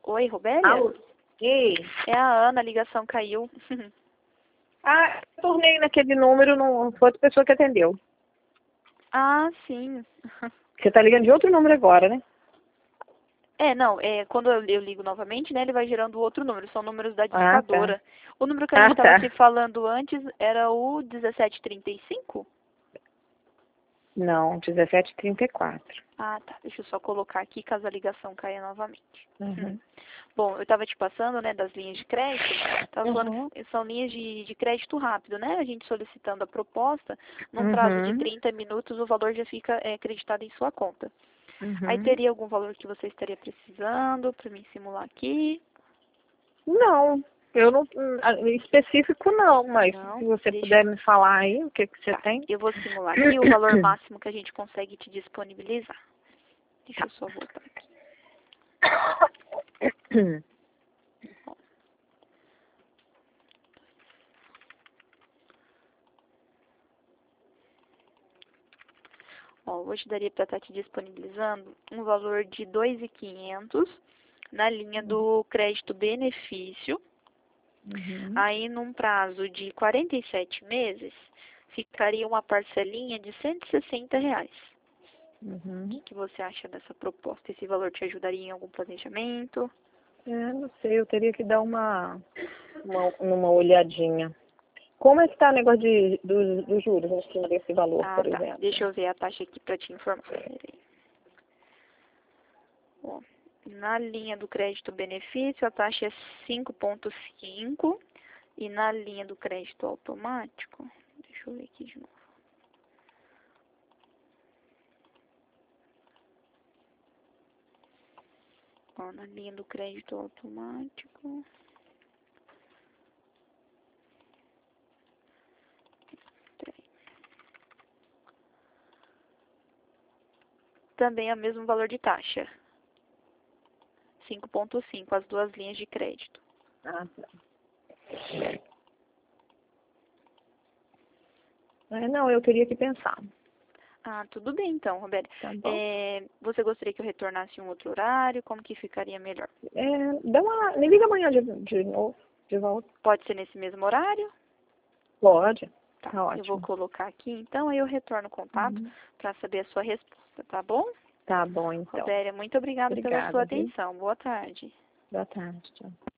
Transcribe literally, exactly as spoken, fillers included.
Oi, Robélia? Alô? Ei. É a Ana, a ligação caiu. Ah, eu tornei naquele número, não foi outra pessoa que atendeu. Ah, sim. Você tá ligando de outro número agora, né? É, não, é, quando eu, eu ligo novamente, né, ele vai gerando outro número, são números da Ah, discadora. tá. O número que a Ah, gente estava tá. se falando antes era o dezessete trinta e cinco? Não, dezessete trinta e quatro. Ah, tá. Deixa eu só colocar aqui caso a ligação caia novamente. Uhum. Bom, eu estava te passando, né, das linhas de crédito. Estava falando Uhum. que são linhas de, de crédito rápido, né? A gente solicitando a proposta, num prazo de Uhum. trinta minutos, o valor já fica é, acreditado em sua conta. Aí Uhum. teria algum valor que você estaria precisando para mim simular aqui? Não, eu não, em específico não, mas se Não, você deixa puder me falar aí o que que você Tá, tem. eu vou simular aqui o valor máximo que a gente consegue te disponibilizar. Deixa eu só voltar aqui. Ó, hoje daria para estar te disponibilizando um valor de dois mil e quinhentos na linha do crédito benefício. Uhum. Aí, num prazo de quarenta e sete meses, ficaria uma parcelinha de cento e sessenta reais. O que, Uhum. que você acha dessa proposta? Esse valor te ajudaria em algum planejamento? É, não sei, eu teria que dar uma, uma, uma olhadinha. Como é que tá o negócio de, dos, dos juros em cima desse valor, Ah, por tá. exemplo? Deixa eu ver a taxa aqui para te informar. Peraí. Ó, na linha do crédito benefício, a taxa é cinco vírgula cinco e na linha do crédito automático, deixa eu ver aqui de novo. Ó, na linha do crédito automático, também é o mesmo valor de taxa, cinco vírgula cinco, as duas linhas de crédito. Ah, tá. É, não, eu teria que pensar. Ah, tudo bem então, Roberto. Tá bom? É, você gostaria que eu retornasse em um outro horário? Como que ficaria melhor? É, dá uma, me liga amanhã de, de novo, de volta. Pode ser nesse mesmo horário? Pode. Tá, Tá eu vou ótimo. colocar aqui então, aí eu retorno o contato Uhum. para saber a sua resposta, tá bom? Tá bom, então. Robélia, muito obrigada pela sua Obrigada, viu? atenção. Boa tarde. Boa tarde. Tchau.